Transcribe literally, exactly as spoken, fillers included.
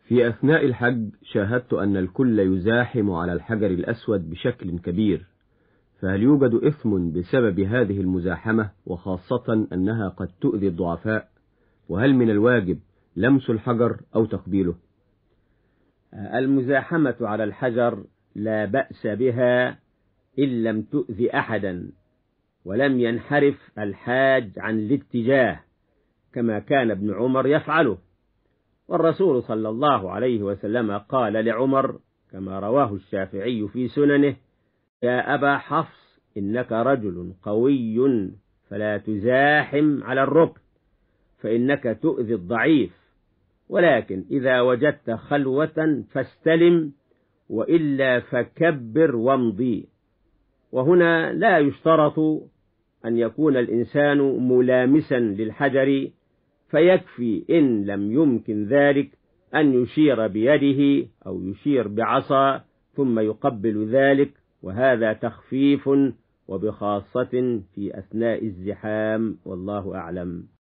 في أثناء الحج شاهدت أن الكل يزاحم على الحجر الأسود بشكل كبير، فهل يوجد إثم بسبب هذه المزاحمة، وخاصة أنها قد تؤذي الضعفاء؟ وهل من الواجب لمس الحجر أو تقبيله؟ المزاحمة على الحجر لا بأس بها إن لم تؤذي أحدا، ولم ينحرف الحاج عن الاتجاه كما كان ابن عمر يفعله. والرسول صلى الله عليه وسلم قال لعمر كما رواه الشافعي في سننه: يا أبا حفص، إنك رجل قوي فلا تزاحم على الركن، فإنك تؤذي الضعيف، ولكن إذا وجدت خلوة فاستلم، وإلا فكبر وامضي. وهنا لا يشترط أن يكون الإنسان ملامسا للحجر، فيكفي إن لم يمكن ذلك أن يشير بيده أو يشير بعصا ثم يقبل ذلك، وهذا تخفيف وبخاصة في أثناء الزحام، والله أعلم.